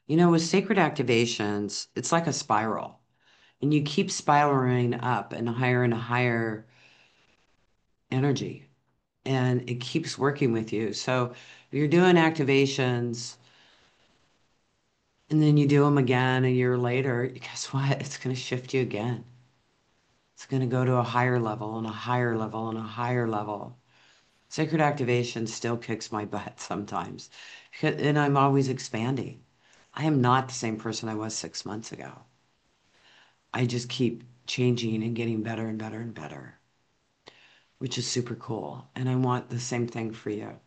With sacred activations, it's like a spiral, and you keep spiraling up and higher energy, and it keeps working with you. So if you're doing activations and then you do them again a year later, guess what? It's going to shift you again. It's going to go to a higher level and a higher level and a higher level. Sacred activation still kicks my butt sometimes, and I'm always expanding. I am not the same person I was 6 months ago. I just keep changing and getting better and better and better, which is super cool. And I want the same thing for you.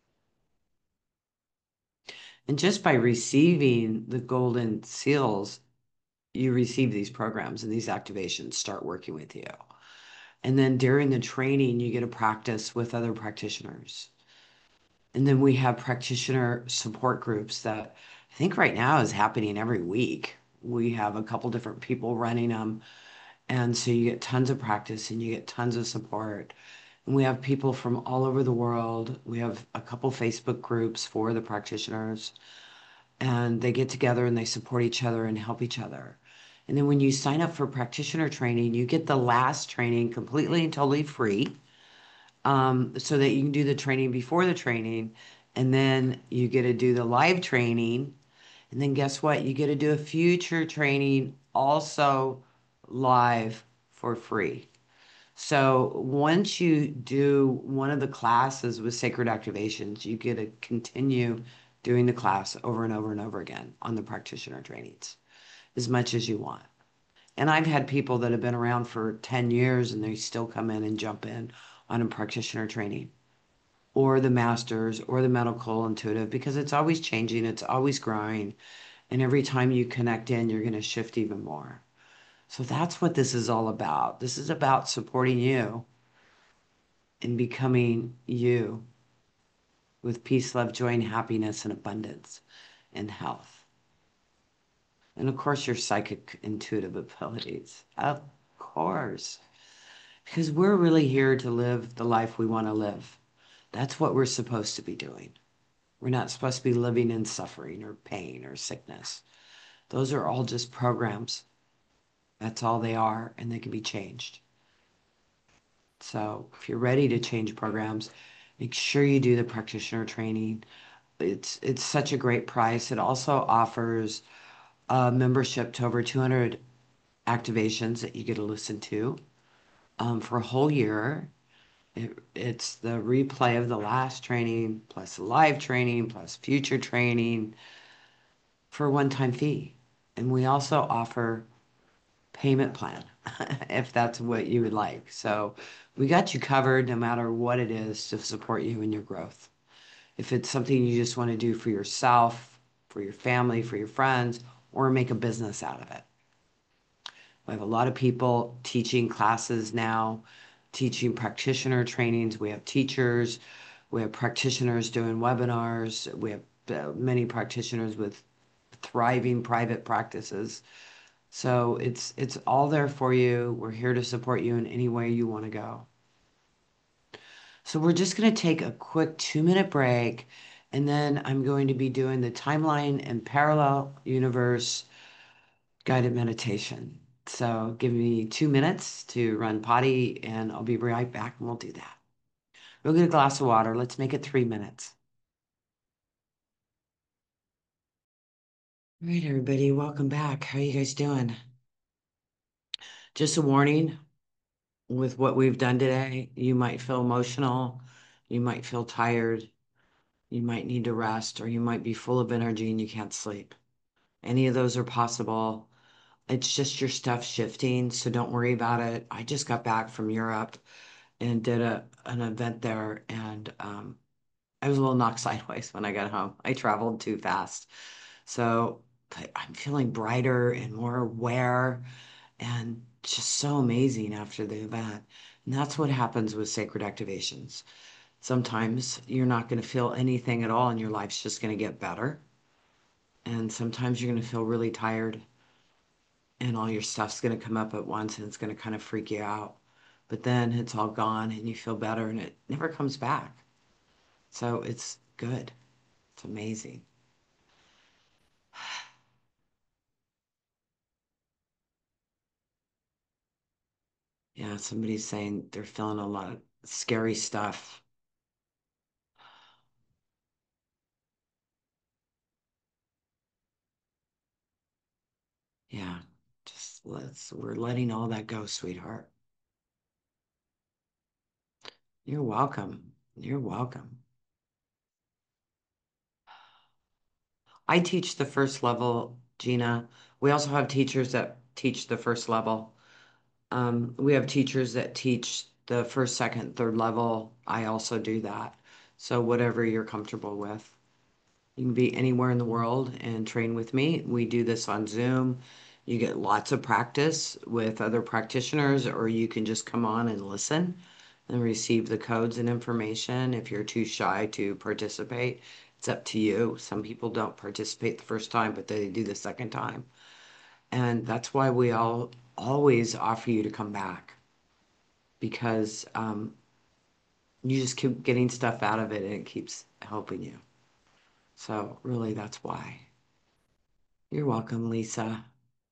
And just by receiving the golden seals, you receive these programs and these activations start working with you. And then during the training, you get to practice with other practitioners. And then we have practitioner support groups that I think right now is happening every week. We have a couple different people running them. And so you get tons of practice and you get tons of support. And we have people from all over the world. We have a couple Facebook groups for the practitioners, and they get together and they support each other and help each other. And then when you sign up for practitioner training, you get the last training completely and totally free, so that you can do the training before the training. And then you get to do the live training. And then guess what? You get to do a future training also live for free. So once you do one of the classes with sacred activations, you get to continue doing the class over and over and over again on the practitioner trainings as much as you want. And I've had people that have been around for 10 years and they still come in and jump in on a practitioner training or the masters or the medical intuitive because it's always changing, it's always growing. And every time you connect in, you're going to shift even more. So that's what this is all about. This is about supporting you and becoming you with peace, love, joy, and happiness and abundance and health. And of course, your psychic intuitive abilities. Of course. Because we're really here to live the life we want to live. That's what we're supposed to be doing. We're not supposed to be living in suffering or pain or sickness. Those are all just programs. That's all they are, and they can be changed. So if you're ready to change programs, make sure you do the practitioner training. It's such a great price. It also offers a membership to over 200 activations that you get to listen to, for a whole year. It's the replay of the last training, plus live training, plus future training for a one-time fee. And we also offer payment plan if that's what you would like. So we got you covered no matter what it is to support you in your growth. If it's something you just want to do for yourself, for your family, for your friends, or make a business out of it. We have a lot of people teaching classes now, teaching practitioner trainings. We have teachers, we have practitioners doing webinars, we have many practitioners with thriving private practices. So it's all there for you. We're here to support you in any way you want to go. So we're just going to take a quick 2-minute break, and then I'm going to be doing the timeline and parallel universe guided meditation. So give me 2 minutes to run potty, and I'll be right back, and we'll do that. We'll get a glass of water. Let's make it 3 minutes. All right, everybody, welcome back. How you guys doing? Just a warning, with what we've done today, you might feel emotional, you might feel tired, you might need to rest, or you might be full of energy and you can't sleep. Any of those are possible. It's just your stuff shifting, so don't worry about it. I just got back from Europe and did an event there, and I was a little knocked sideways when I got home. I traveled too fast. So, but I'm feeling brighter and more aware and just so amazing after the event. And that's what happens with sacred activations. Sometimes you're not going to feel anything at all, and your life's just going to get better. And sometimes you're going to feel really tired, and all your stuff's going to come up at once, and it's going to kind of freak you out. But then it's all gone, and you feel better, and it never comes back. So it's good. It's amazing. Yeah, somebody's saying they're feeling a lot of scary stuff. Yeah, we're letting all that go, sweetheart. You're welcome. You're welcome. I teach the first level, Gina. We also have teachers that teach the first level. We have teachers that teach the first, second, third level. I also do that. So whatever you're comfortable with. You can be anywhere in the world and train with me. We do this on Zoom. You get lots of practice with other practitioners, or you can just come on and listen and receive the codes and information. If you're too shy to participate, it's up to you. Some people don't participate the first time, but they do the second time. And that's why we all always offer you to come back because you just keep getting stuff out of it and it keeps helping you. So really, that's why. You're welcome, Lisa.